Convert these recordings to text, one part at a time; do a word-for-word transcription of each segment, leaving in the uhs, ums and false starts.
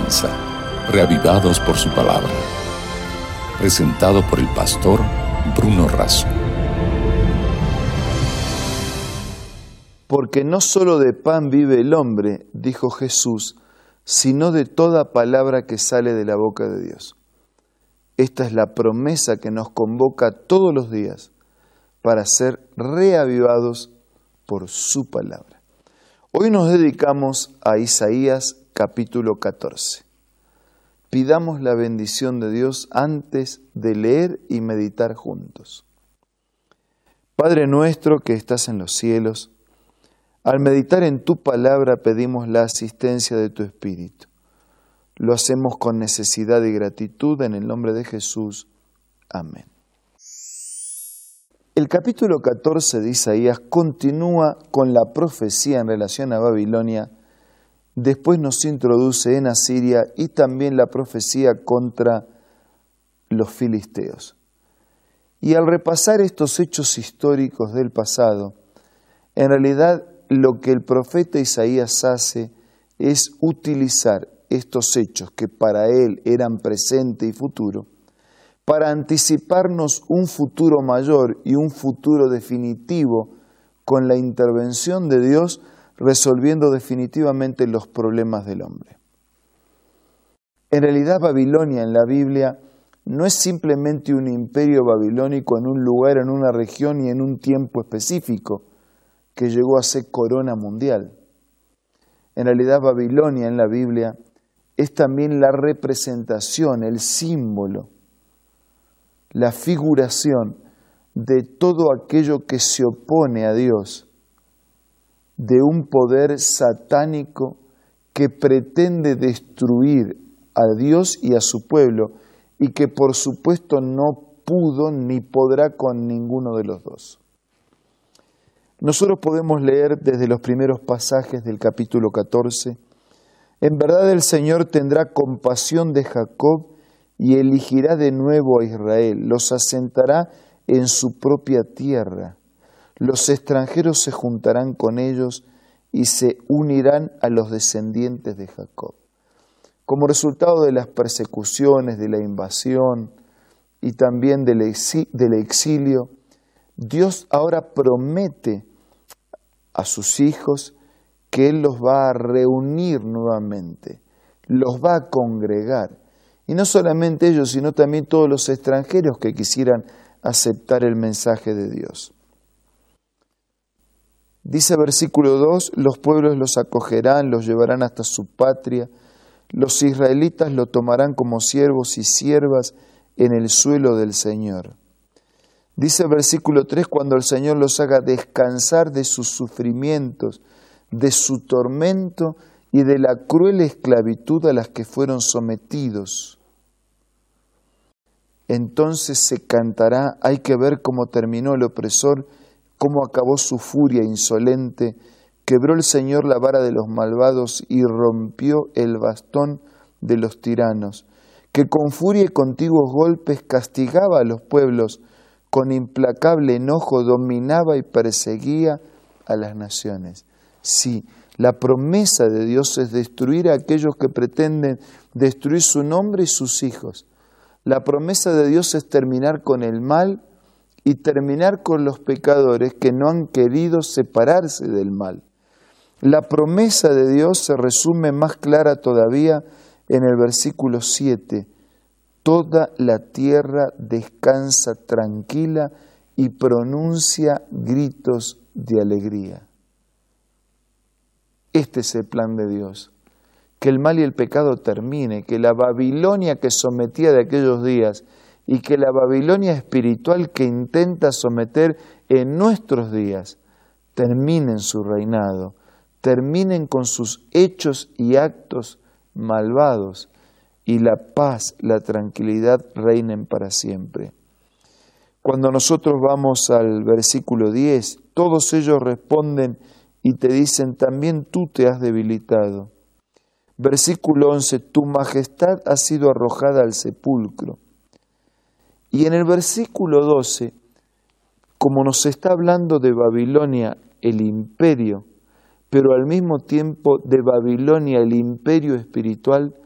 comienza, Reavivados por su palabra. Presentado por el pastor Bruno Razo. Porque no solo de pan vive el hombre, dijo Jesús, sino de toda palabra que sale de la boca de Dios. Esta es la promesa que nos convoca todos los días para ser reavivados por su palabra. Hoy nos dedicamos a Isaías capítulo catorce. Pidamos la bendición de Dios antes de leer y meditar juntos. Padre nuestro que estás en los cielos, al meditar en tu palabra pedimos la asistencia de tu Espíritu. Lo hacemos con necesidad y gratitud en el nombre de Jesús. Amén. El capítulo catorce de Isaías continúa con la profecía en relación a Babilonia. Después nos introduce en Asiria y también la profecía contra los filisteos. Y al repasar estos hechos históricos del pasado, en realidad lo que el profeta Isaías hace es utilizar estos hechos que para él eran presente y futuro, para anticiparnos un futuro mayor y un futuro definitivo con la intervención de Dios, resolviendo definitivamente los problemas del hombre. En realidad, Babilonia en la Biblia no es simplemente un imperio babilónico en un lugar, en una región y en un tiempo específico, que llegó a ser corona mundial. En realidad, Babilonia en la Biblia es también la representación, el símbolo, la figuración de todo aquello que se opone a Dios, de un poder satánico que pretende destruir a Dios y a su pueblo y que por supuesto no pudo ni podrá con ninguno de los dos. Nosotros podemos leer desde los primeros pasajes del capítulo catorce, en verdad el Señor tendrá compasión de Jacob y elegirá de nuevo a Israel, los asentará en su propia tierra. Los extranjeros se juntarán con ellos y se unirán a los descendientes de Jacob. Como resultado de las persecuciones, de la invasión y también del exilio, Dios ahora promete a sus hijos que Él los va a reunir nuevamente, los va a congregar. Y no solamente ellos, sino también todos los extranjeros que quisieran aceptar el mensaje de Dios. Dice versículo dos, los pueblos los acogerán, los llevarán hasta su patria, los israelitas lo tomarán como siervos y siervas en el suelo del Señor. Dice versículo tres, cuando el Señor los haga descansar de sus sufrimientos, de su tormento y de la cruel esclavitud a las que fueron sometidos. Entonces se cantará, hay que ver cómo terminó el opresor, cómo acabó su furia insolente, quebró el Señor la vara de los malvados y rompió el bastón de los tiranos, que con furia y continuos golpes castigaba a los pueblos, con implacable enojo dominaba y perseguía a las naciones. Sí, la promesa de Dios es destruir a aquellos que pretenden destruir su nombre y sus hijos. La promesa de Dios es terminar con el mal y terminar con los pecadores que no han querido separarse del mal. La promesa de Dios se resume más clara todavía en el versículo siete. Toda la tierra descansa tranquila y pronuncia gritos de alegría. Este es el plan de Dios, que el mal y el pecado termine, que la Babilonia que sometía de aquellos días y que la Babilonia espiritual que intenta someter en nuestros días terminen su reinado, terminen con sus hechos y actos malvados y la paz, la tranquilidad reinen para siempre. Cuando nosotros vamos al versículo diez, todos ellos responden y te dicen, también tú te has debilitado. Versículo once, tu majestad ha sido arrojada al sepulcro. Y en el versículo doce, como nos está hablando de Babilonia, el imperio, pero al mismo tiempo de Babilonia, el imperio espiritual,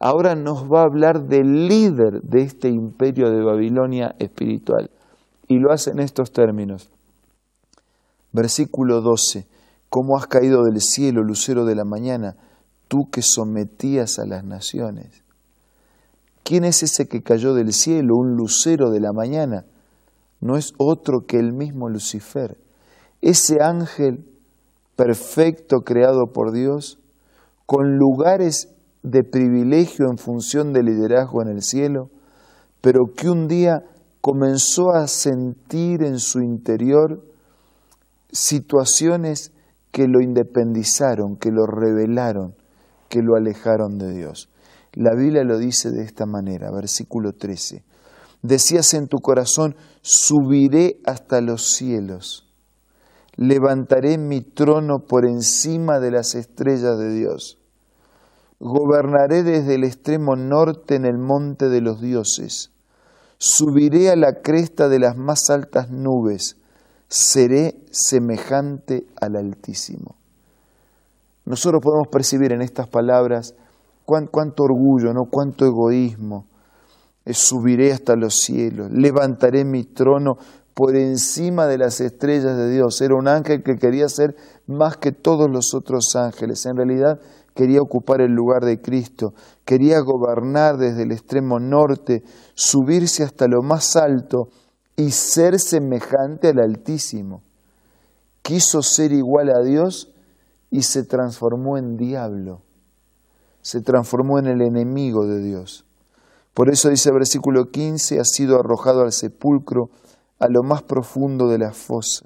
ahora nos va a hablar del líder de este imperio de Babilonia espiritual. Y lo hace en estos términos. Versículo doce. ¿Cómo has caído del cielo, lucero de la mañana, tú que sometías a las naciones? ¿Quién es ese que cayó del cielo, un lucero de la mañana? No es otro que el mismo Lucifer. Ese ángel perfecto creado por Dios, con lugares de privilegio en función del liderazgo en el cielo, pero que un día comenzó a sentir en su interior situaciones que lo independizaron, que lo rebelaron, que lo alejaron de Dios. La Biblia lo dice de esta manera, versículo trece. Decías en tu corazón, subiré hasta los cielos, levantaré mi trono por encima de las estrellas de Dios. Gobernaré desde el extremo norte en el monte de los dioses. Subiré a la cresta de las más altas nubes. Seré semejante al Altísimo. Nosotros podemos percibir en estas palabras cuán, cuánto orgullo, ¿no? Cuánto egoísmo. Subiré hasta los cielos, levantaré mi trono por encima de las estrellas de Dios. Era un ángel que quería ser más que todos los otros ángeles. En realidad quería ocupar el lugar de Cristo, quería gobernar desde el extremo norte, subirse hasta lo más alto y ser semejante al Altísimo. Quiso ser igual a Dios y se transformó en diablo, se transformó en el enemigo de Dios. Por eso dice el versículo quince, ha sido arrojado al sepulcro, a lo más profundo de la fosa.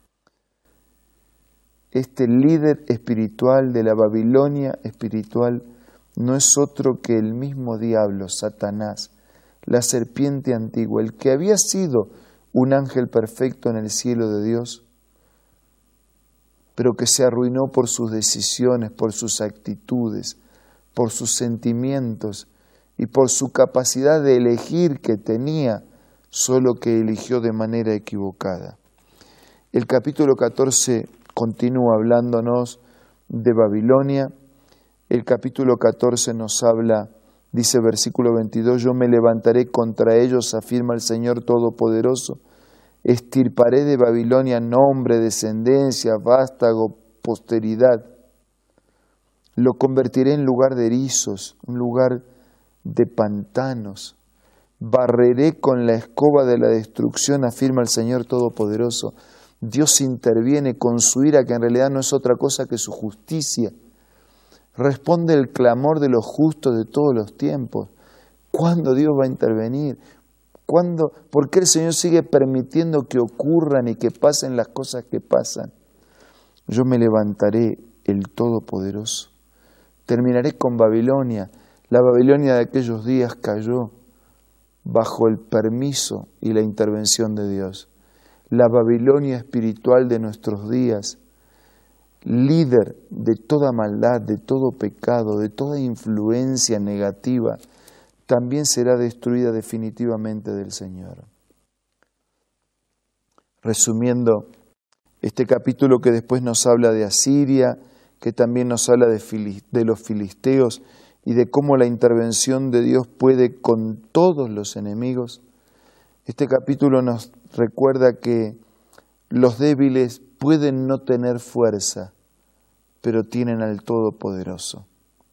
Este líder espiritual de la Babilonia espiritual no es otro que el mismo diablo, Satanás, la serpiente antigua, el que había sido un ángel perfecto en el cielo de Dios, pero que se arruinó por sus decisiones, por sus actitudes, por sus sentimientos y por su capacidad de elegir que tenía, solo que eligió de manera equivocada. El capítulo catorce continúa hablándonos de Babilonia. El capítulo catorce nos habla, dice versículo veintidós, yo me levantaré contra ellos, afirma el Señor Todopoderoso, extirparé de Babilonia nombre, descendencia, vástago, posteridad. Lo convertiré en lugar de erizos, un lugar de pantanos. Barreré con la escoba de la destrucción, afirma el Señor Todopoderoso. Dios interviene con su ira, que en realidad no es otra cosa que su justicia. Responde el clamor de los justos de todos los tiempos. ¿Cuándo Dios va a intervenir? ¿Cuándo? ¿Por qué el Señor sigue permitiendo que ocurran y que pasen las cosas que pasan? Yo me levantaré, el Todopoderoso. Terminaré con Babilonia. La Babilonia de aquellos días cayó bajo el permiso y la intervención de Dios. La Babilonia espiritual de nuestros días, líder de toda maldad, de todo pecado, de toda influencia negativa, también será destruida definitivamente del Señor. Resumiendo, este capítulo que después nos habla de Asiria, que también nos habla de, Fili- de los filisteos y de cómo la intervención de Dios puede con todos los enemigos, este capítulo nos recuerda que los débiles pueden no tener fuerza, pero tienen al Todopoderoso.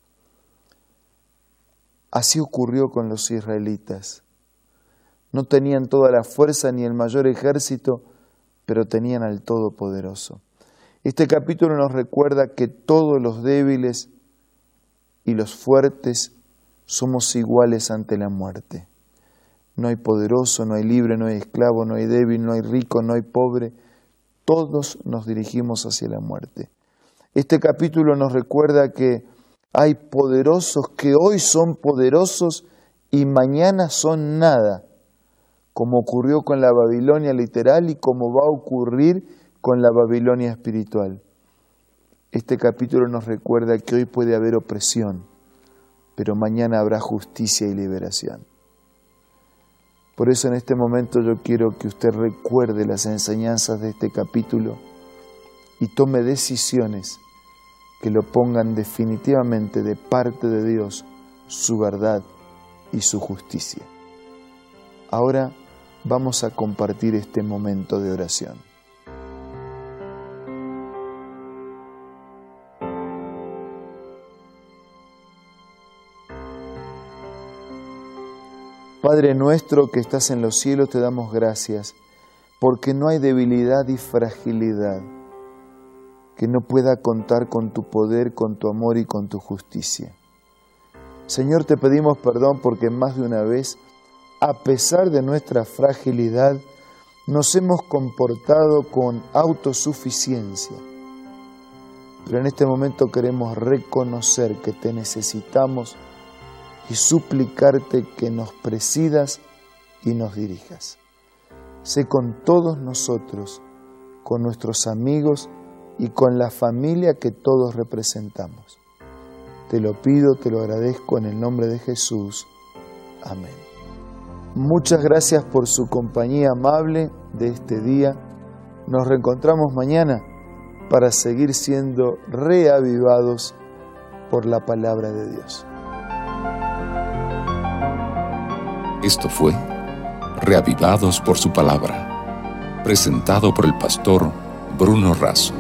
Así ocurrió con los israelitas. No tenían toda la fuerza ni el mayor ejército, pero tenían al Todopoderoso. Este capítulo nos recuerda que todos los débiles y los fuertes somos iguales ante la muerte. No hay poderoso, no hay libre, no hay esclavo, no hay débil, no hay rico, no hay pobre. Todos nos dirigimos hacia la muerte. Este capítulo nos recuerda que hay poderosos que hoy son poderosos y mañana son nada, como ocurrió con la Babilonia literal y como va a ocurrir con la Babilonia espiritual. Este capítulo nos recuerda que hoy puede haber opresión, pero mañana habrá justicia y liberación. Por eso en este momento yo quiero que usted recuerde las enseñanzas de este capítulo y tome decisiones que lo pongan definitivamente de parte de Dios su verdad y su justicia. Ahora vamos a compartir este momento de oración. Padre nuestro que estás en los cielos, te damos gracias, porque no hay debilidad y fragilidad que no pueda contar con tu poder, con tu amor y con tu justicia. Señor, te pedimos perdón porque más de una vez, a pesar de nuestra fragilidad, nos hemos comportado con autosuficiencia. Pero en este momento queremos reconocer que te necesitamos y suplicarte que nos presidas y nos dirijas. Sé con todos nosotros, con nuestros amigos y con la familia que todos representamos. Te lo pido, te lo agradezco en el nombre de Jesús. Amén. Muchas gracias por su compañía amable de este día. Nos reencontramos mañana para seguir siendo reavivados por la palabra de Dios. Esto fue Reavivados por su palabra, presentado por el pastor Bruno Razo.